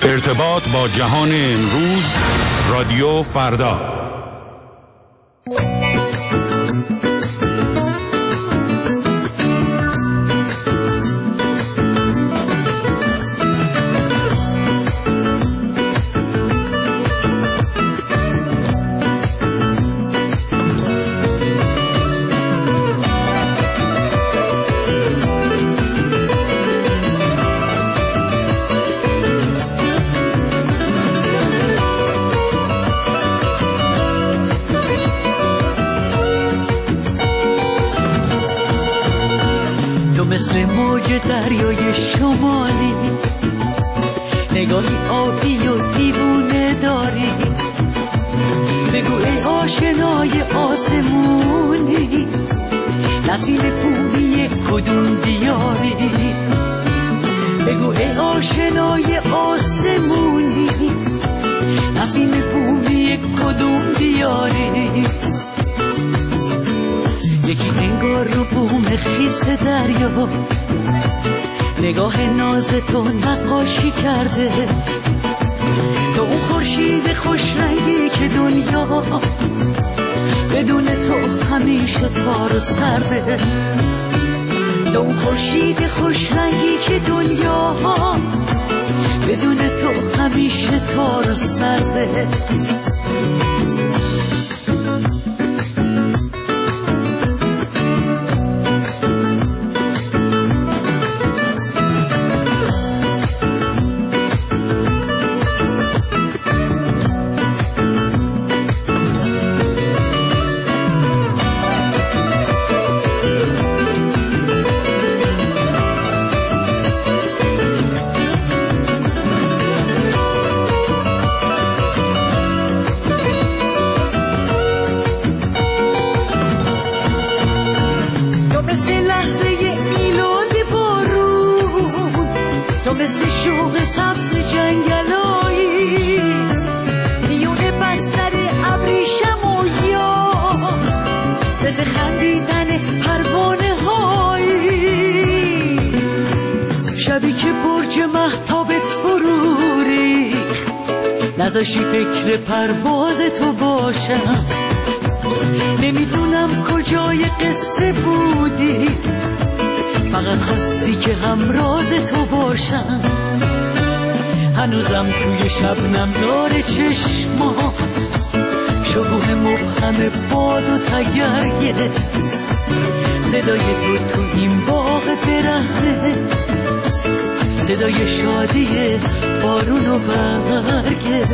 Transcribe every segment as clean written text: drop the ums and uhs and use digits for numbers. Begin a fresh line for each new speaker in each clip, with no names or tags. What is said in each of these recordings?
ارتباط با جهان امروز، رادیو فردا.
مثل موج دریای شمالی، نگاهی آبی و دیوونه داری. بگو ای آشنای آسمونی، نسیم بومی کدوم دیاری. بگو ای آشنای آسمونی، نسیم بومی کدوم دیاری. یکی انگار رو بوم خیس دریا، نگاه ناز تو نقاشی کرده. تو اون خورشید خوش رنگی که دنیا بدون تو همیشه تار و سرده. تو اون خورشید خوش رنگی که دنیا بدون تو همیشه تار و سرده. مثل شوق سبز جنگلایی، میونه بستر ابریشم و یاس، مثل خندیدن پروانه هایی. شبی که برج مهتابت فرو ریخت، نذاشی فکر پرواز تو باشم. نمیدونم کجای قصه بودی، فقط خواستی که همراز تو باشم. هنوزم توی شبنم زار چشمات، شبوه مبهم باد و تگرگه. صدای تو این باغ درخته، صدای شادی بارون و برگه.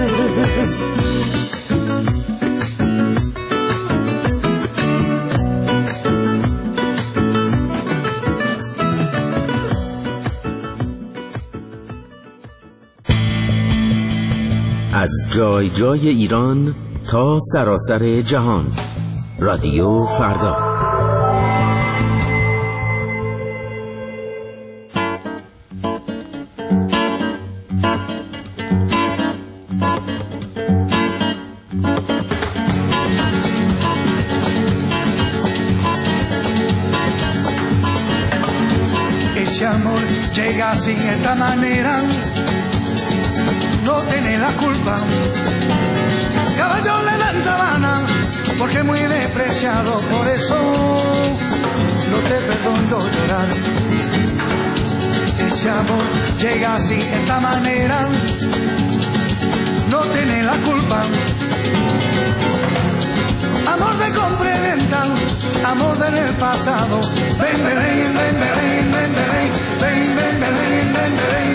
از جای جای ایران تا سراسر جهان، رادیو فردا.
Ese amor llega así de esta manera, no tiene la culpa. Caballo le dan sabana, porque es muy despreciado, por eso no te perdono llorar. Ese amor llega así de esta manera, no tiene la culpa. Amor de compra y venta, amor del pasado. Ven, ven, ven, ven, ven, ven, ven, ven, ven, ven, ven, ven.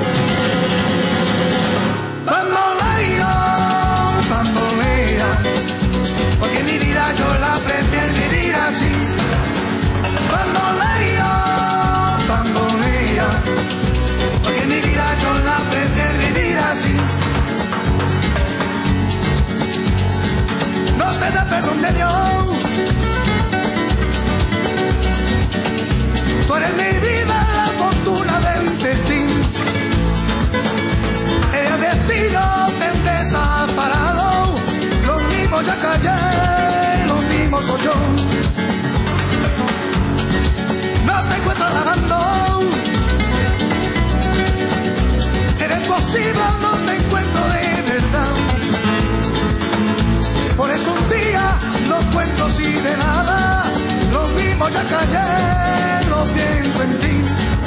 Bambolea, porque mi vida yo la prefiero vivir así. Bambolea, bambolea, porque mi vida yo la prefiero vivir así. No te da perdón de Dios, tú eres mi vida, la fortuna del destino. El destino te desaparado, los mismos ya callé, los mismos soy yo. No te encuentro lavando, eres posible. o ya callé, lo pienso en ti.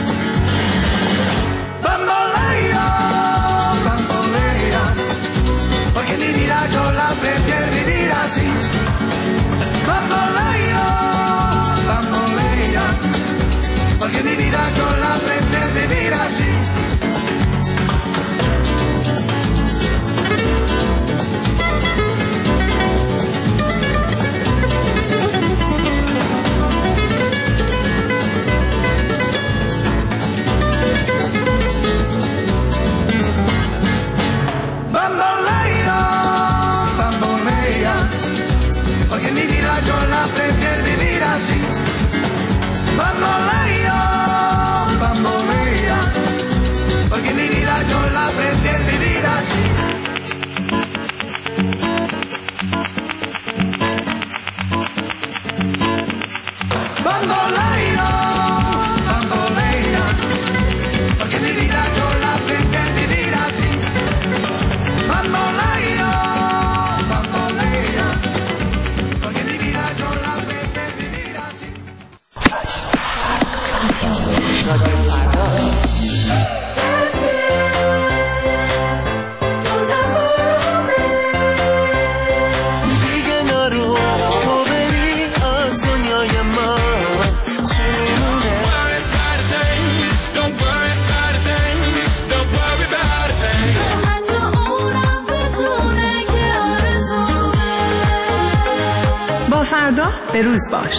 Bambolea, bambolea, porque mi vida yo la prefiero vivir así. Bambolea, bambolea, porque mi vida yo la prefiero vivir así. Porque mi vida yo la prefiero vivir así. Bambolea, bambolea, porque mi vida yo la prefiero vivir así. Bambolea, bambolea, porque mi vida yo la prefiero vivir así. Bambolea.
با فردا به روز باش.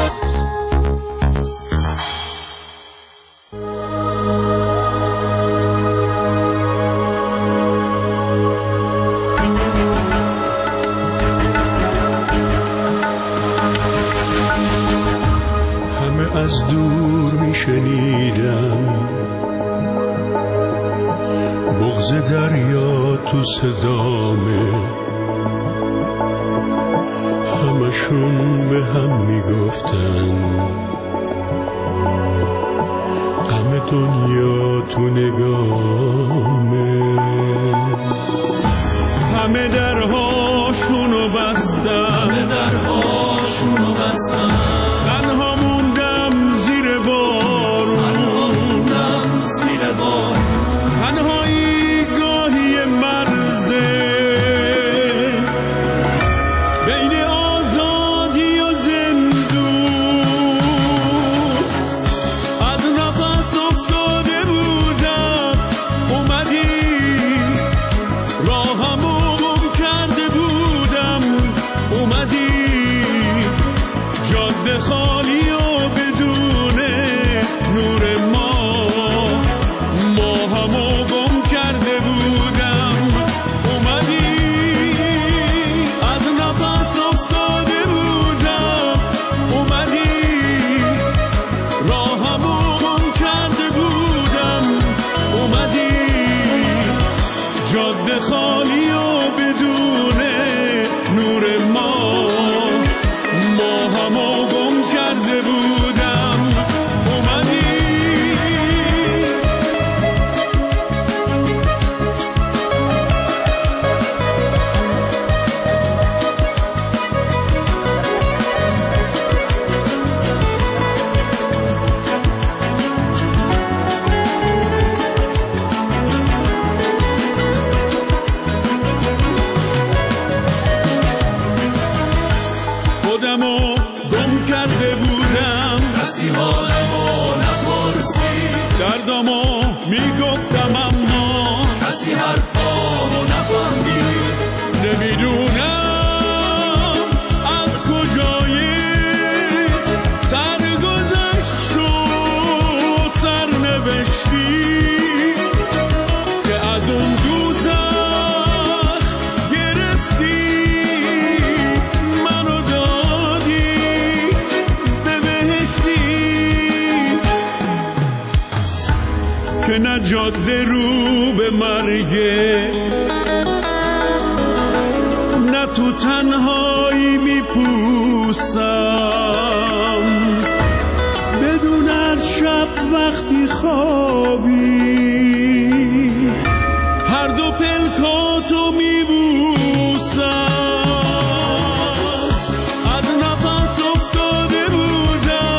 همه از دور میشنیدم بغض دریا تو صدامه، همشون به هم میگفتن غم دنیا تو نگامه. همه درهاشونو بستن، تنها موندم زیر بارون، تنهایی گاهی مرزه بین آزادی و زندون. از نفس افتاده بودم اومدی، راهمو گم کرده بودم اومدی، جاده خالی و بدون نور ما همو گم کرده بودم اومدی. از نفس افتاده بودم اومدی، راهمو گم کرده بودم اومدی، جاده خالی و بدون نور ما همو گم کرده بودم اومدی. خودمو گم کرده بودم، کسی حالمو نپرسید، دردمو میگفتم اما کسی حرفامو نفهمید. نمیدونم از کجای سرگذشت و سرنوشتی که از اون دوزخ گرفتی منو که نه جاده رو به مرگه، نه تو تنهایی میپوسم، بدون از شب وقتی خوابی هر دو پلکاتو میبوسم. از نفس افتاده بودم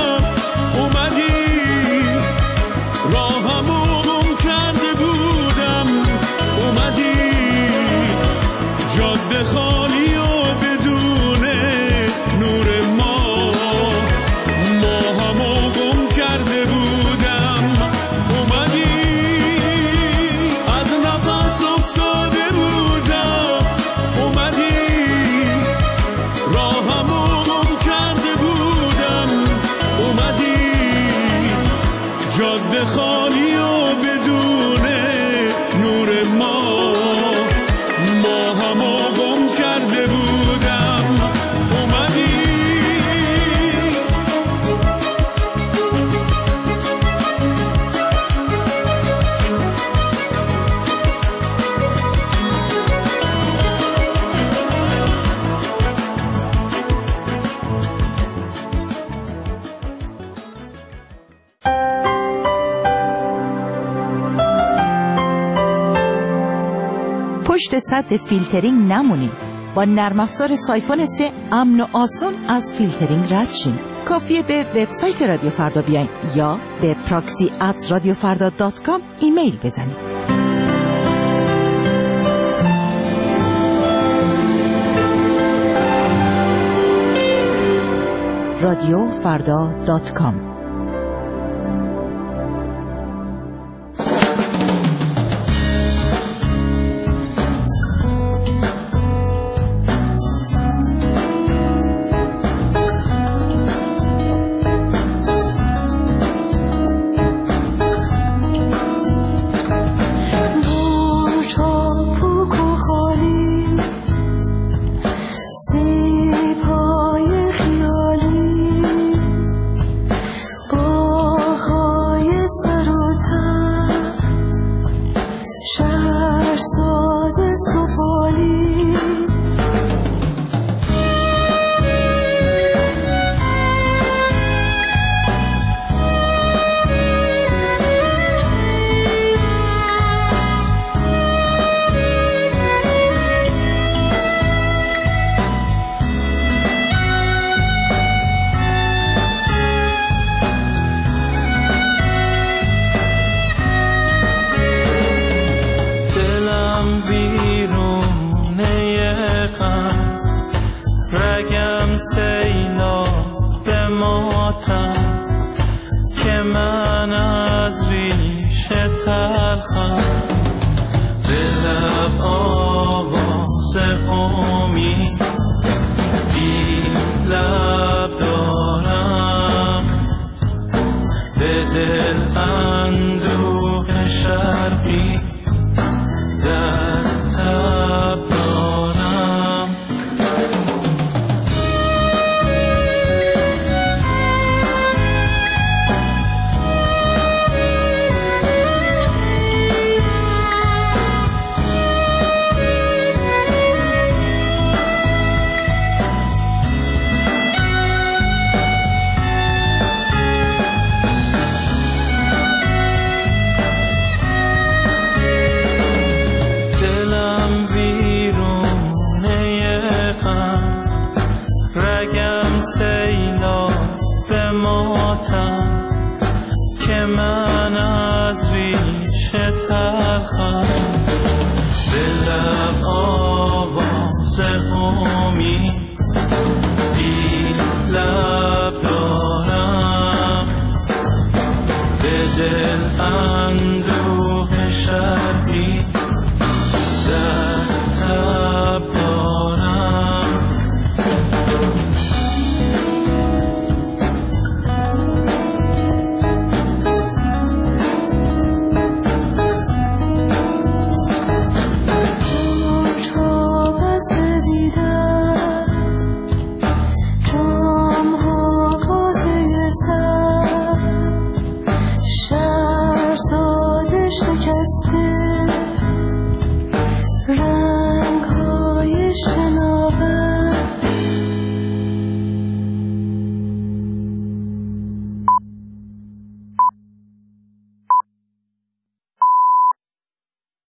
پشت سد فیلترینگ نمونین. با نرم افزار سایفون 3 امن و آسان از فیلترینگ رد شین. کافیه به وبسایت رادیو فردا بیاین یا به proxy@radiofarda.com ایمیل بزنید. radiofarda.com.
دل اندوه شرقی